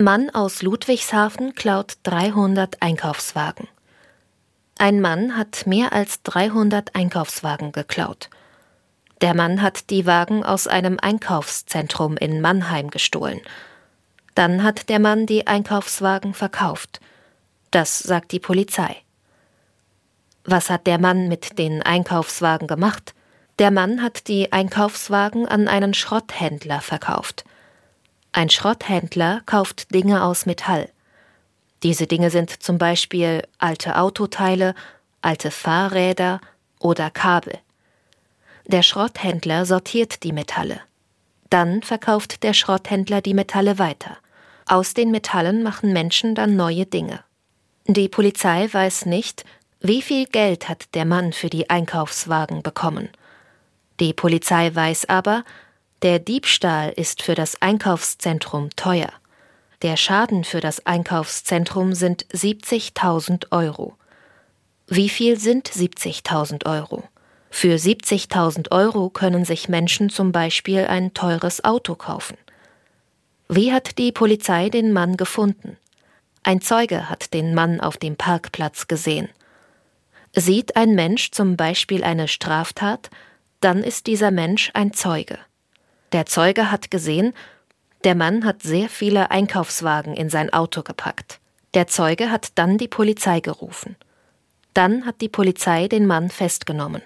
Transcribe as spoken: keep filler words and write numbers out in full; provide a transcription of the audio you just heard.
Mann aus Ludwigshafen klaut dreihundert Einkaufswagen. Ein Mann hat mehr als dreihundert Einkaufswagen geklaut. Der Mann hat die Wagen aus einem Einkaufszentrum in Mannheim gestohlen. Dann hat der Mann die Einkaufswagen verkauft. Das sagt die Polizei. Was hat der Mann mit den Einkaufswagen gemacht? Der Mann hat die Einkaufswagen an einen Schrotthändler verkauft. Ein Schrotthändler kauft Dinge aus Metall. Diese Dinge sind zum Beispiel alte Autoteile, alte Fahrräder oder Kabel. Der Schrotthändler sortiert die Metalle. Dann verkauft der Schrotthändler die Metalle weiter. Aus den Metallen machen Menschen dann neue Dinge. Die Polizei weiß nicht, wie viel Geld hat der Mann für die Einkaufswagen bekommen. Die Polizei weiß aber, der Diebstahl ist für das Einkaufszentrum teuer. Der Schaden für das Einkaufszentrum sind siebzigtausend Euro. Wie viel sind siebzigtausend Euro? Für siebzigtausend Euro können sich Menschen zum Beispiel ein teures Auto kaufen. Wie hat die Polizei den Mann gefunden? Ein Zeuge hat den Mann auf dem Parkplatz gesehen. Sieht ein Mensch zum Beispiel eine Straftat, dann ist dieser Mensch ein Zeuge. Der Zeuge hat gesehen, der Mann hat sehr viele Einkaufswagen in sein Auto gepackt. Der Zeuge hat dann die Polizei gerufen. Dann hat die Polizei den Mann festgenommen.